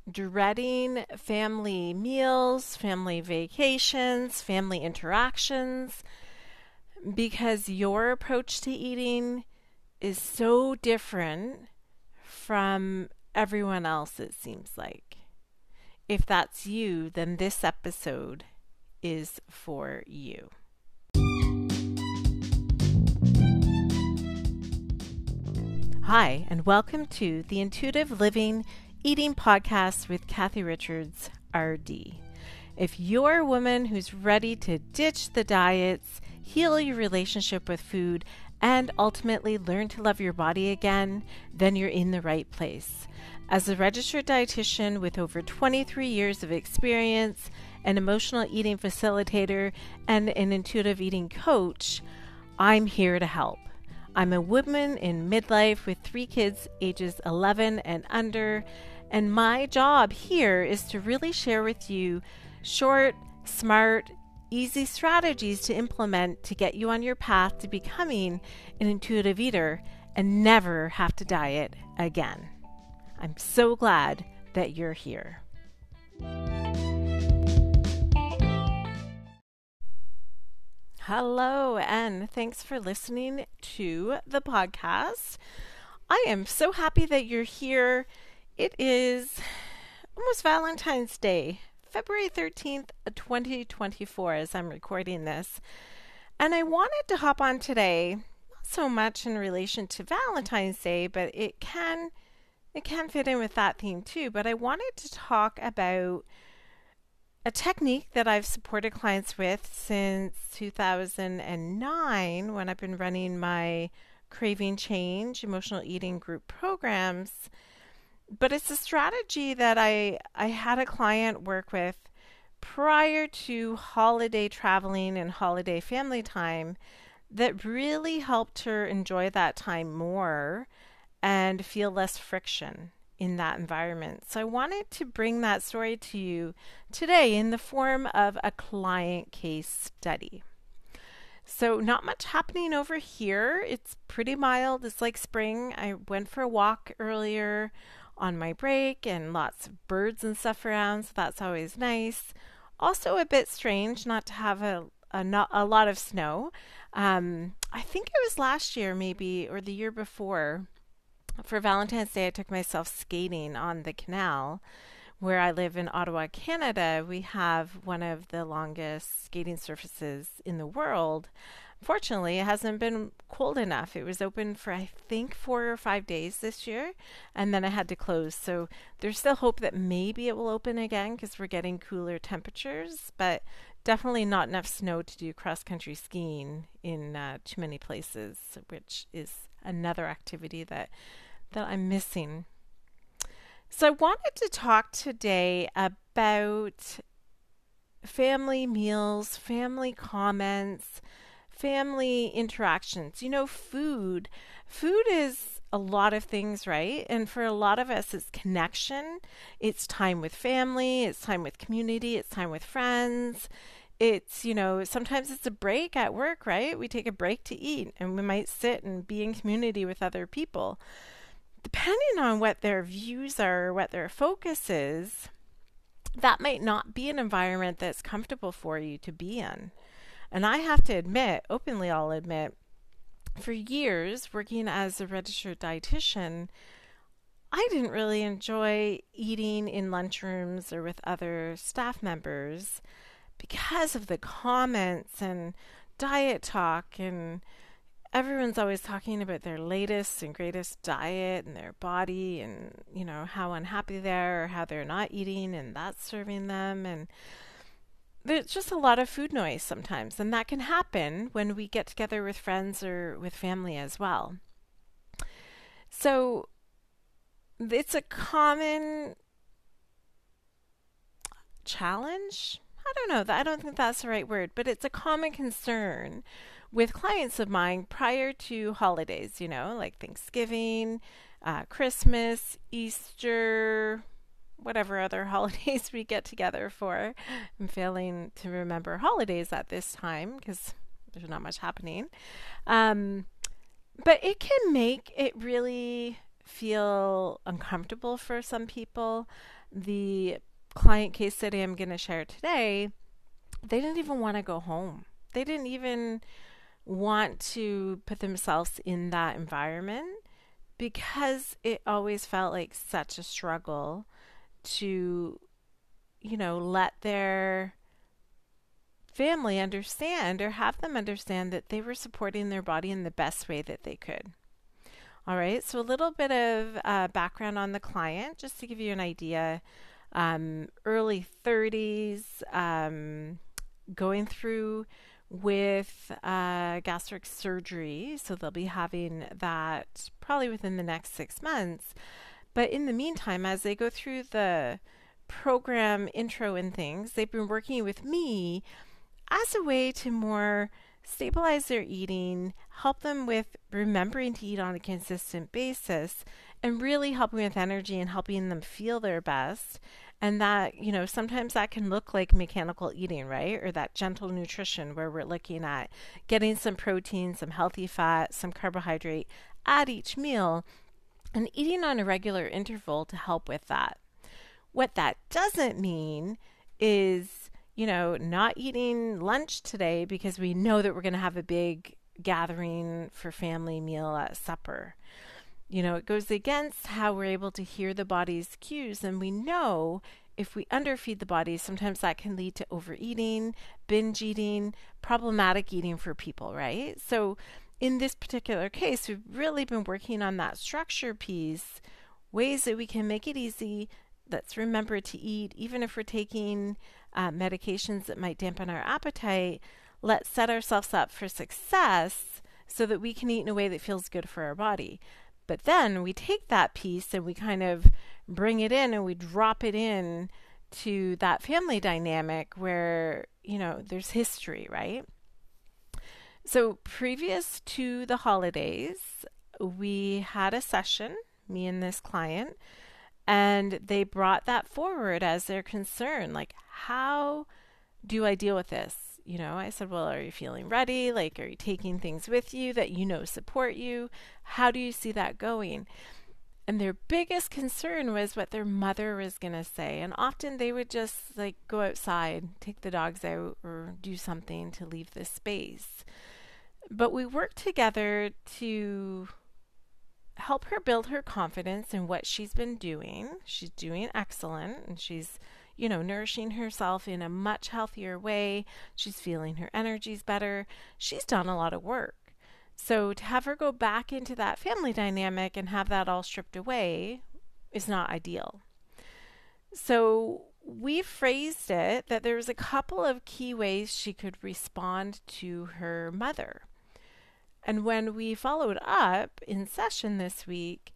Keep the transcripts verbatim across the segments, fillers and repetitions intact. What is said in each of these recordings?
dreading family meals, family vacations, family interactions, because your approach to eating is so different from everyone else, it seems like. If that's you, then this episode is for you. Hi, and welcome to the Intuitive Living Eating Podcast with Kathy Richards, R D. If you're a woman who's ready to ditch the diets, heal your relationship with food, and ultimately learn to love your body again, then you're in the right place. As a registered dietitian with over twenty-three years of experience, an emotional eating facilitator, and an intuitive eating coach, I'm here to help. I'm a woman in midlife with three kids ages eleven and under, and my job here is to really share with you short, smart, easy strategies to implement to get you on your path to becoming an intuitive eater and never have to diet again. I'm so glad that you're here. Hello, and thanks for listening to the podcast. I am so happy that you're here. It is almost Valentine's Day, February thirteenth, twenty twenty-four, as I'm recording this. And I wanted to hop on today, not so much in relation to Valentine's Day, but it can, it can fit in with that theme too. But I wanted to talk about a technique that I've supported clients with since two thousand nine, when I've been running my Craving Change emotional eating group programs. But it's a strategy that I, I had a client work with prior to holiday traveling and holiday family time that really helped her enjoy that time more and feel less friction in that environment. So I wanted to bring that story to you today in the form of a client case study. So not much happening over here. It's pretty mild. It's like spring. I went for a walk earlier on my break and lots of birds and stuff around, so that's always nice. Also a bit strange not to have a a, not, a lot of snow. Um, I think it was last year maybe, or the year before. For Valentine's Day, I took myself skating on the canal. Where I live in Ottawa, Canada, we have one of the longest skating surfaces in the world. Fortunately, it hasn't been cold enough. It was open for, I think, four or five days this year, and then it had to close. So there's still hope that maybe it will open again because we're getting cooler temperatures, but definitely not enough snow to do cross-country skiing in uh, too many places, which is another activity that that I'm missing. So I wanted to talk today about family meals, family comments, family interactions. You know, food. Food is a lot of things, right? And for a lot of us, it's connection. It's time with family. It's time with community. It's time with friends. It's, you know, sometimes it's a break at work, right? We take a break to eat and we might sit and be in community with other people. Depending on what their views are, what their focus is, that might not be an environment that's comfortable for you to be in. And I have to admit, openly I'll admit, for years working as a registered dietitian, I didn't really enjoy eating in lunchrooms or with other staff members because of the comments and diet talk, and everyone's always talking about their latest and greatest diet and their body and, you know, how unhappy they are or how they're not eating and that's serving them. And there's just a lot of food noise sometimes. And that can happen when we get together with friends or with family as well. So it's a common challenge. I don't know. I don't think that's the right word, but it's a common concern with clients of mine prior to holidays, you know, like Thanksgiving, uh, Christmas, Easter, whatever other holidays we get together for. I'm failing to remember holidays at this time because there's not much happening. Um, but it can make it really feel uncomfortable for some people. The client case study I'm going to share today, they didn't even want to go home. They didn't even want to put themselves in that environment because it always felt like such a struggle to, you know, let their family understand or have them understand that they were supporting their body in the best way that they could. All right, so a little bit of uh, background on the client, just to give you an idea. Um, early thirties, um, going through with uh, gastric surgery, so they'll be having that probably within the next six months. But in the meantime, as they go through the program intro and things, they've been working with me as a way to more stabilize their eating, help them with remembering to eat on a consistent basis, and really helping with energy and helping them feel their best. And that, you know, sometimes that can look like mechanical eating, right? Or that gentle nutrition where we're looking at getting some protein, some healthy fat, some carbohydrate at each meal, and eating on a regular interval to help with that. What that doesn't mean is, you know, not eating lunch today because we know that we're going to have a big gathering for family meal at supper. You know, it goes against how we're able to hear the body's cues. And we know if we underfeed the body, sometimes that can lead to overeating, binge eating, problematic eating for people, right? So in this particular case, we've really been working on that structure piece, ways that we can make it easy. Let's remember to eat, even if we're taking uh, medications that might dampen our appetite. Let's set ourselves up for success so that we can eat in a way that feels good for our body. But then we take that piece and we kind of bring it in and we drop it in to that family dynamic where, you know, there's history, right? So previous to the holidays, we had a session, me and this client, and they brought that forward as their concern. Like, how do I deal with this? You know, I said, well, are you feeling ready? Like, are you taking things with you that you know support you? How do you see that going? And their biggest concern was what their mother was going to say. And often they would just like go outside, take the dogs out, or do something to leave the space. But we worked together to help her build her confidence in what she's been doing. She's doing excellent, and she's, you know, nourishing herself in a much healthier way. She's feeling her energies better. She's done a lot of work. So to have her go back into that family dynamic and have that all stripped away is not ideal. So we phrased it that there was a couple of key ways she could respond to her mother. And when we followed up in session this week,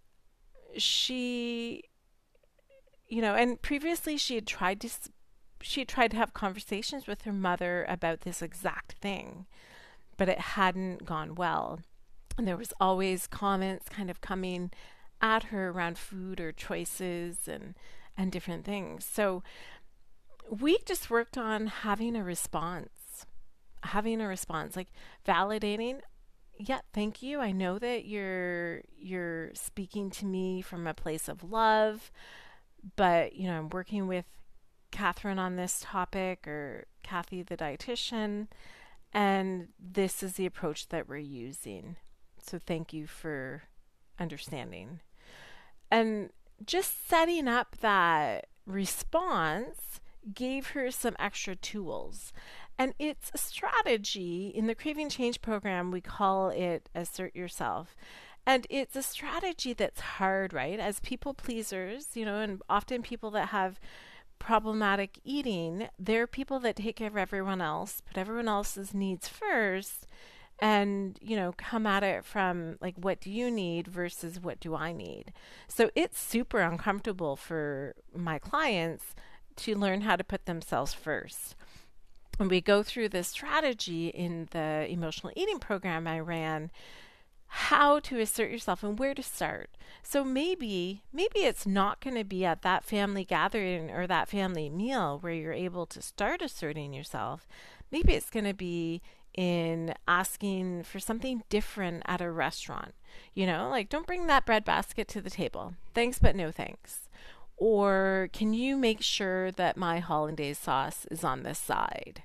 she, you know, and previously she had tried to, she had tried to have conversations with her mother about this exact thing, but it hadn't gone well. And there was always comments kind of coming at her around food or choices and, and different things. So we just worked on having a response, having a response, like validating, yeah, thank you. I know that you're you're speaking to me from a place of love, but you know, I'm working with Catherine on this topic, or Kathy the dietitian, and this is the approach that we're using. So thank you for understanding. And just setting up that response gave her some extra tools. And it's a strategy. In the Craving Change program, we call it Assert Yourself. And it's a strategy that's hard, right? As people pleasers, you know, and often people that have problematic eating, they're people that take care of everyone else, put everyone else's needs first, and, you know, come at it from like, what do you need versus what do I need? So it's super uncomfortable for my clients to learn how to put themselves first. When we go through this strategy in the emotional eating program I ran, how to assert yourself and where to start. So maybe, maybe it's not going to be at that family gathering or that family meal where you're able to start asserting yourself. Maybe it's going to be in asking for something different at a restaurant. You know, like, don't bring that bread basket to the table. Thanks, but no thanks. Or can you make sure that my hollandaise sauce is on this side?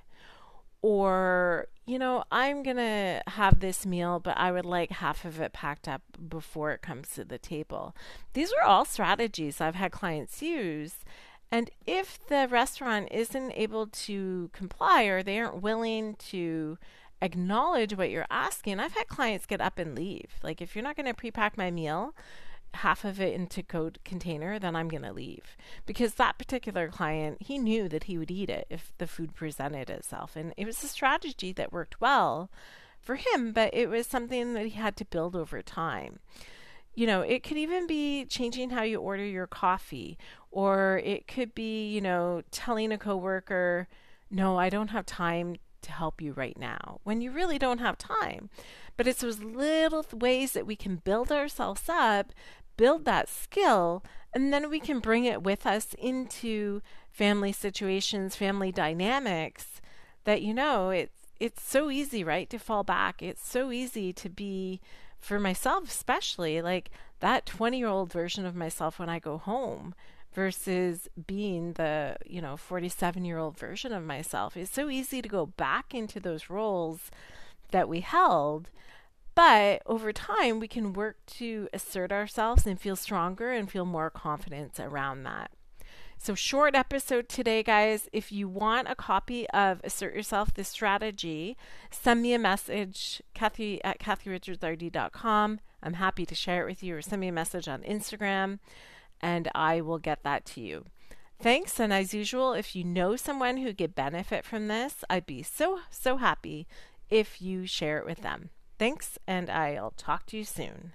Or, you know, I'm going to have this meal, but I would like half of it packed up before it comes to the table. These are all strategies I've had clients use. And if the restaurant isn't able to comply or they aren't willing to acknowledge what you're asking, I've had clients get up and leave. Like, if you're not going to pre-pack my meal, half of it into code container, then I'm going to leave. Because that particular client, he knew that he would eat it if the food presented itself. And it was a strategy that worked well for him, but it was something that he had to build over time. You know, it could even be changing how you order your coffee, or it could be, you know, telling a coworker, no, I don't have time to help you right now, when you really don't have time. But it's those little th- ways that we can build ourselves up, build that skill, and then we can bring it with us into family situations, family dynamics that, you know, it's, it's so easy, right, to fall back. It's so easy to be, for myself especially, like that twenty-year-old version of myself when I go home versus being the, you know, forty-seven-year-old version of myself. It's so easy to go back into those roles that we held. But over time, we can work to assert ourselves and feel stronger and feel more confidence around that. So, short episode today, guys. If you want a copy of Assert Yourself, this strategy, send me a message, Kathy at kathy richards r d dot com. I'm happy to share it with you, or send me a message on Instagram, and I will get that to you. Thanks, and as usual, if you know someone who could benefit from this, I'd be so, so happy if you share it with them. Thanks, and I'll talk to you soon.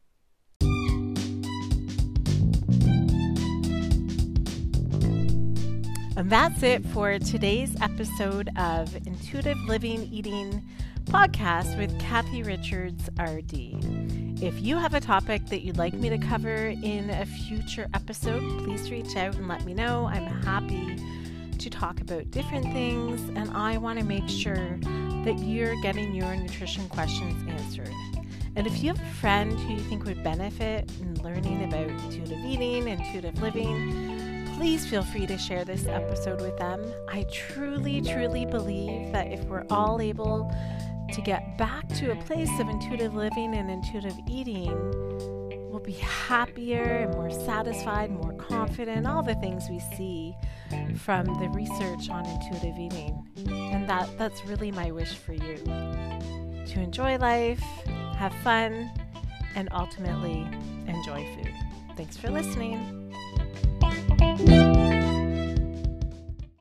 And that's it for today's episode of Intuitive Living Eating Podcast with Kathy Richards, R D. If you have a topic that you'd like me to cover in a future episode, please reach out and let me know. I'm happy to talk about different things, and I want to make sure that you're getting your nutrition questions answered. And if you have a friend who you think would benefit in learning about intuitive eating, intuitive living, please feel free to share this episode with them. I truly, truly believe that if we're all able to get back to a place of intuitive living and intuitive eating, we'll be happier and more satisfied, more confident, all the things we see from the research on intuitive eating. And that, that's really my wish for you. To enjoy life, have fun, and ultimately enjoy food. Thanks for listening.